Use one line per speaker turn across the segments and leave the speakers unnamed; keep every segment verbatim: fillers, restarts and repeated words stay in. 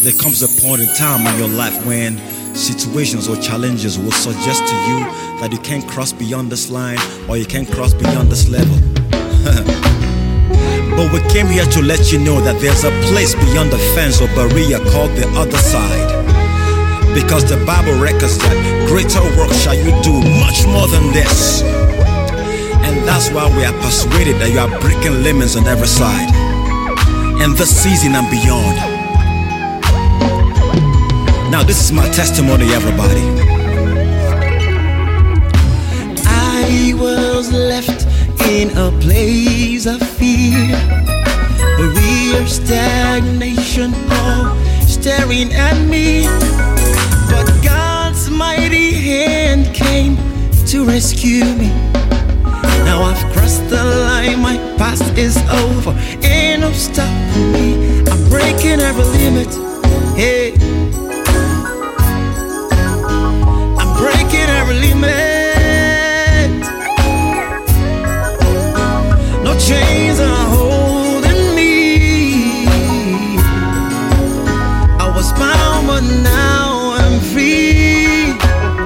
There comes a point in time in your life when situations or challenges will suggest to you that you can't cross beyond this line or you can't cross beyond this level. But we came here to let you know that there's a place beyond the fence or barrier called the other side. Because the Bible records that greater work shall you do, much more than this. And that's why we are persuaded that you are breaking limits on every side, in this season and beyond. Now this is my testimony, everybody.
I was left in a place of fear, barrier, stagnation, all staring at me. But God's mighty hand came to rescue me. Now I've crossed the line, my past is over, ain't no stopping me. I'm breaking every limit, hey. I'm breaking every limit. No chains are holding me. I was bound but now I'm free.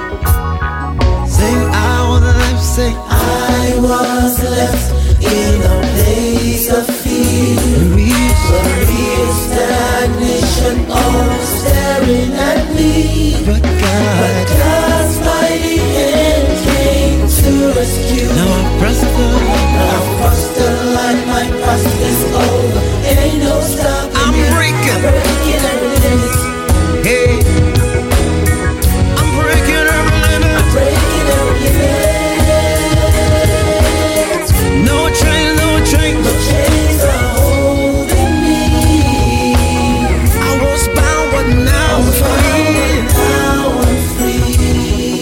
Sing out the life, say
I was left in a place of fear, barrier, stagnation, all staring at me.
But God,
but God's mighty hand came to rescue me.
now I press the
I've crossed the line, my past is over, ain't no stopping
I'm
me.
breaking.
I'm breaking every limit.
Hey, I'm breaking every limit.
I'm breaking every limit.
No chains, no chains.
No chains are holding me.
I was bound, but now I'm free.
Now I'm free.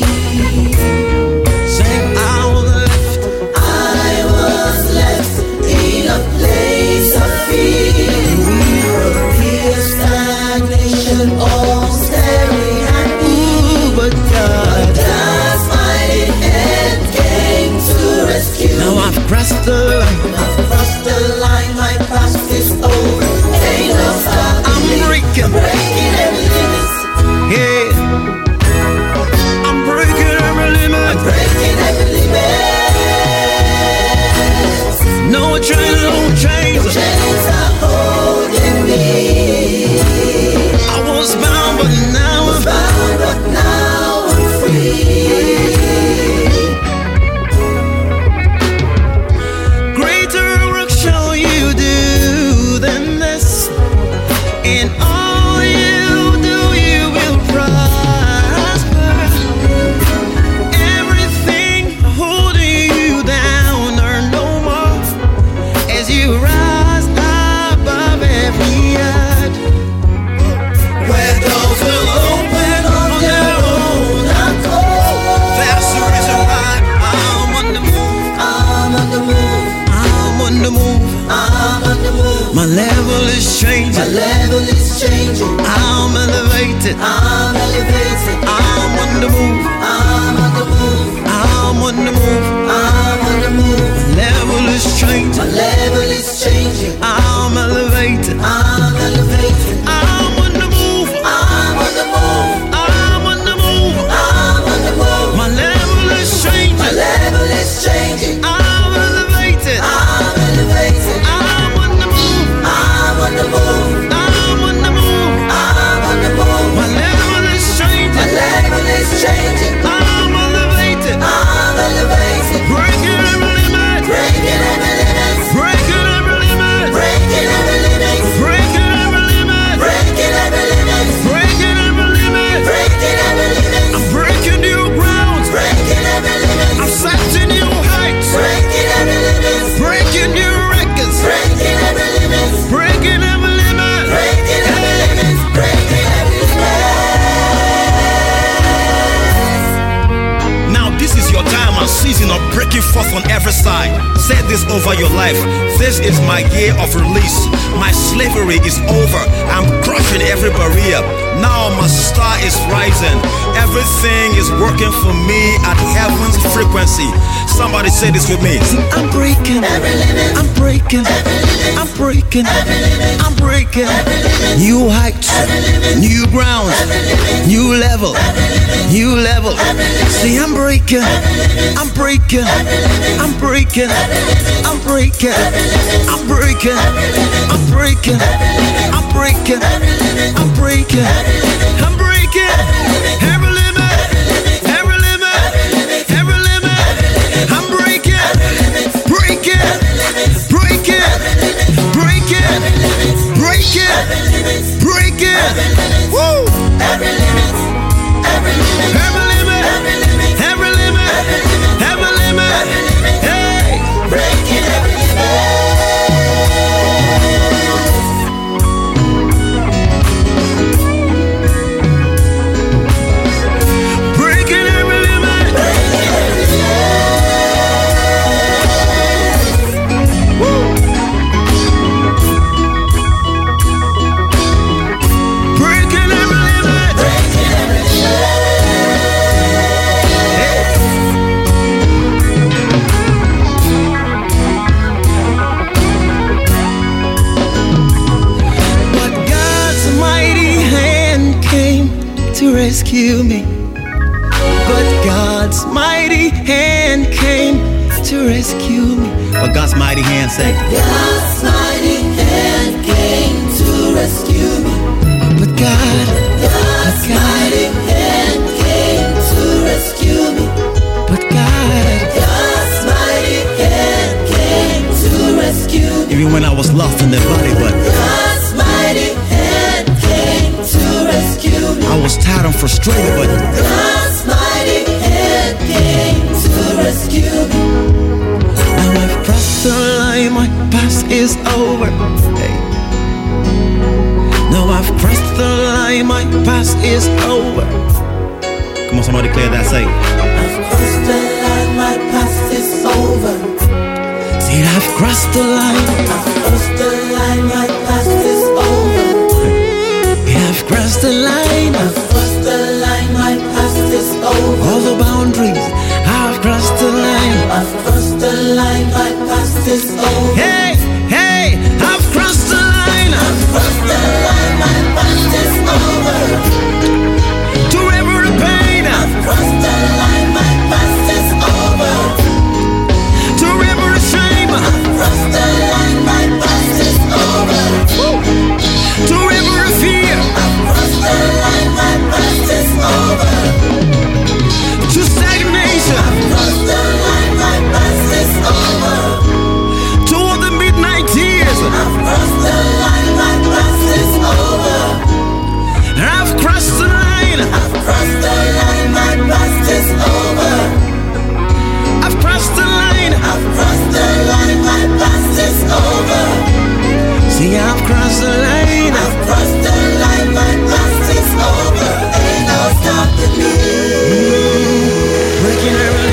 Sing out left.
I was left in a place of fear, barrier, stagnation, all staring at me.
Ooh, but God,
God's mighty hand came to rescue me.
now I've crossed the line.
I've crossed the line, my past is over, ain't no stopping
I'm
me.
breaking.
Breaking every limit.
Yeah, I'm breaking every limit.
Breaking every limit.
No chains, no chains.
Chains are holding me.
I was bound, but now I'm
Bound, but now I'm free.
greater work shall you do than this. In all you do, you will prosper. Everything holding you down or no more, as you rise above every odds. Where doors will open on their own accord. That's the reason why I'm on the move.
I'm on the move.
I'm on the move.
I'm on the move.
My level is
My
changing.
level is changing.
I'm elevated.
I'm elevated.
I'm on the move.
I'm on the move.
I'm on the move.
I'm on the move.
My level is
My
changing.
level is changing.
I'm elevated.
I'm elevated.
I'm on the move.
I'm on the move.
I'm on the move.
I'm on the move.
My level is
My
changing.
level is changing.
I'm elevated.
I'm elevated.
I'm on the move.
I'm on the move.
I'm on the move.
I'm on the move.
My level is
My
changing.
level is changing.
I'm elevated.
I'm elevated.
Breaking every limit.
Breaking every limit.
Breaking every limit.
Breaking every limit.
Breaking every limit.
Breaking every limit.
Breaking every limit.
Breaking every limit.
I'm breaking new grounds.
Breaking every limit.
I'm setting new heights.
Breaking every limit.
Breaking new records.
Breaking every limit.
Breaking every limit.
Breaking every limit. Breaking every limit.
Now this is your time and season of breaking forth on every side. Say this over your life. This is my year of release. My slavery is over. I'm crushing smashing every barrier. Now my star is rising. Everything is working for me at heaven's frequency. Somebody say this with me.
See, I'm breaking, I'm breaking, I'm breaking, I'm breaking. New heights, new ground, new level, new level. See, I'm breaking, I'm breaking, I'm breaking, I'm breaking, I'm breaking, I'm breaking, I'm breaking, I'm breaking, I'm breaking. Every limit, every limit, every limit. I'm breaking, breaking, breaking, breaking, breaking, breaking. Woo! Every limit, every limit, every limit, every limit, every limit. Hey, breaking every limit. Rescue me, but God's mighty hand came to rescue me. But God's mighty hand said,
God's mighty hand came to rescue me.
But God,
God's
but God,
mighty hand came to rescue me.
But God,
God's mighty hand came to rescue me.
Even when I was lost in the body, but
God's mighty hand came to rescue me.
I was tired and frustrated, but
God's mighty hand came to rescue me.
Now I've crossed the line, my past is over. Hey. Now I've crossed the line, my past is over. Come on, somebody declare that, say.
I've crossed the line, my past is over.
See, I've crossed the line.
I've crossed the line, my past is over.
Yeah, I've crossed the line.
I've crossed the line, my past is over.
All the boundaries, I've crossed the line.
I've crossed the line, my past is over.
Hey, hey, I've crossed the line.
I've crossed the line, my past is over.
To every pain,
I've crossed the line, my past is over.
to every shame,
I've crossed the line, my past is over.
to every fear,
I've crossed the line, my past is over.
to stagnation,
I've crossed the line, my past is over.
to all the midnight tears.
I've crossed the line, my past is over.
And I've crossed the line.
I've crossed the line, my past is over.
I've crossed the line.
I've crossed the line, my past is over.
See, I've crossed the line.
I've crossed the line, my past is over. Ain't no stopping me.
Breaking every